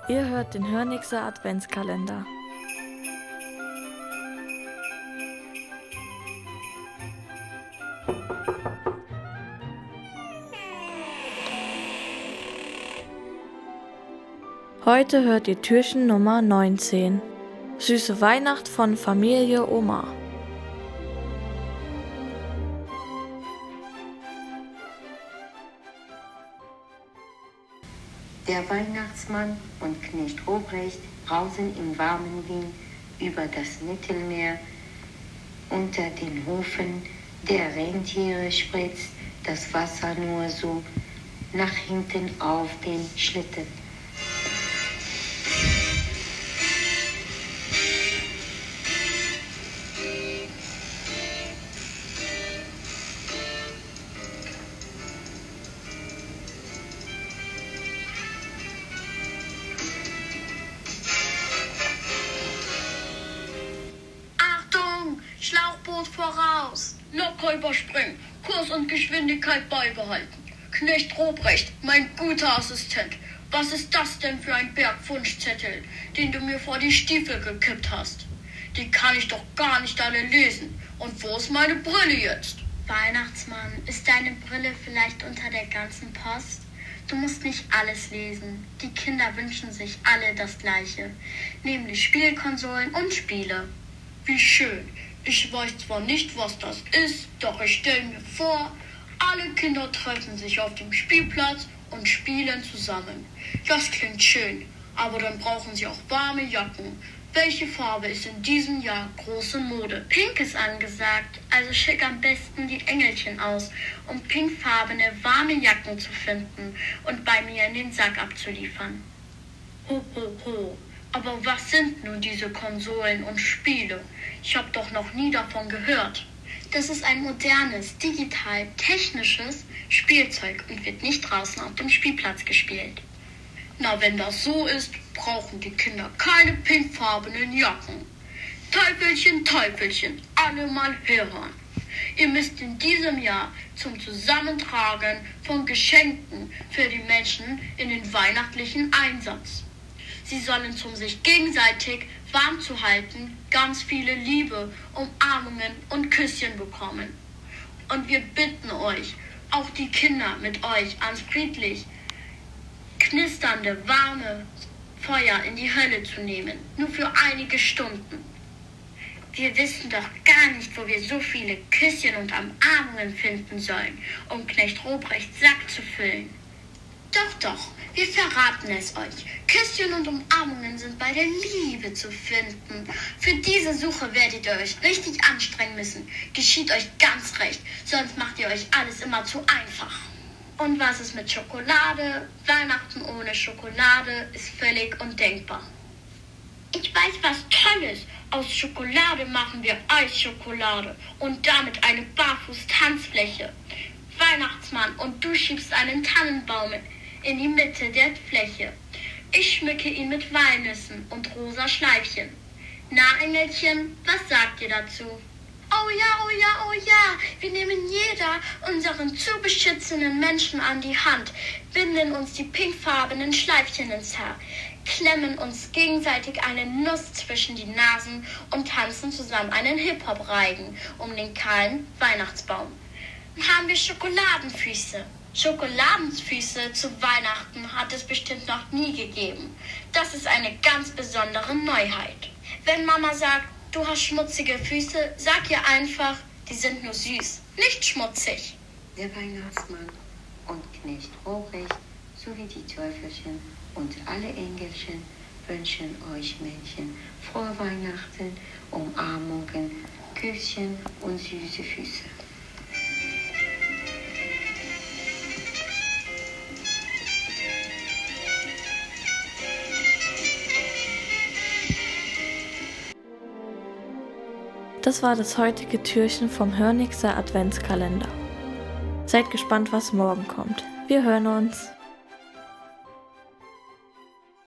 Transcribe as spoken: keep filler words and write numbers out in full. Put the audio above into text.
Ihr hört den Hörnixer Adventskalender. Heute hört ihr Türchen Nummer neunzehn. Süße Weihnacht von Familie Oma. Der Weihnachtsmann und Knecht Ruprecht brausen im warmen Wind über das Mittelmeer. Unter den Hufen der Rentiere spritzt das Wasser nur so nach hinten auf den Schlitten. Schlauchboot voraus! Locker überspringen, Kurs und Geschwindigkeit beibehalten. Knecht Ruprecht, mein guter Assistent, was ist das denn für ein Berg Wunschzettel, den du mir vor die Stiefel gekippt hast? Die kann ich doch gar nicht alle lesen. Und wo ist meine Brille jetzt? Weihnachtsmann, ist deine Brille vielleicht unter der ganzen Post? Du musst nicht alles lesen. Die Kinder wünschen sich alle das Gleiche, nämlich Spielkonsolen und Spiele. Wie schön. Ich weiß zwar nicht, was das ist, doch ich stelle mir vor, alle Kinder treffen sich auf dem Spielplatz und spielen zusammen. Das klingt schön, aber dann brauchen sie auch warme Jacken. Welche Farbe ist in diesem Jahr große Mode? Pink ist angesagt, also schick am besten die Engelchen aus, um pinkfarbene, warme Jacken zu finden und bei mir in den Sack abzuliefern. Ho, ho, ho. Aber was sind nun diese Konsolen und Spiele? Ich habe doch noch nie davon gehört. Das ist ein modernes, digital, technisches Spielzeug und wird nicht draußen auf dem Spielplatz gespielt. Na, wenn das so ist, brauchen die Kinder keine pinkfarbenen Jacken. Teufelchen, Teufelchen, alle mal herhören. Ihr müsst in diesem Jahr zum Zusammentragen von Geschenken für die Menschen in den weihnachtlichen Einsatz. Sie sollen, um sich gegenseitig warm zu halten, ganz viele Liebe, Umarmungen und Küsschen bekommen. Und wir bitten euch, auch die Kinder mit euch ans friedlich knisternde, warme Feuer in die Hölle zu nehmen, nur für einige Stunden. Wir wissen doch gar nicht, wo wir so viele Küsschen und Umarmungen finden sollen, um Knecht Ruprechts Sack zu füllen. Doch, doch, wir verraten es euch. Küsschen und Umarmungen sind bei der Liebe zu finden. Für diese Suche werdet ihr euch richtig anstrengen müssen. Geschieht euch ganz recht, sonst macht ihr euch alles immer zu einfach. Und was ist mit Schokolade? Weihnachten ohne Schokolade ist völlig undenkbar. Ich weiß was Tolles. Aus Schokolade machen wir Eisschokolade und damit eine Barfuß-Tanzfläche. Weihnachtsmann, und du schiebst einen Tannenbaum in die Mitte der Fläche. Ich schmücke ihn mit Walnüssen und rosa Schleifchen. Na, Engelchen, was sagt ihr dazu? Oh ja, oh ja, oh ja, wir nehmen jeder unseren zu beschützenden Menschen an die Hand, binden uns die pinkfarbenen Schleifchen ins Haar, klemmen uns gegenseitig eine Nuss zwischen die Nasen und tanzen zusammen einen Hip-Hop-Reigen um den kahlen Weihnachtsbaum. Haben wir Schokoladenfüße. Schokoladenfüße zu Weihnachten hat es bestimmt noch nie gegeben. Das ist eine ganz besondere Neuheit. Wenn Mama sagt, du hast schmutzige Füße, sag ihr einfach, die sind nur süß, nicht schmutzig. Der Weihnachtsmann und Knecht Ruprecht sowie die Teufelchen und alle Engelchen wünschen euch Mädchen frohe Weihnachten, Umarmungen, Küsschen und süße Füße. Das war das heutige Türchen vom Hörnixer Adventskalender. Seid gespannt, was morgen kommt. Wir hören uns.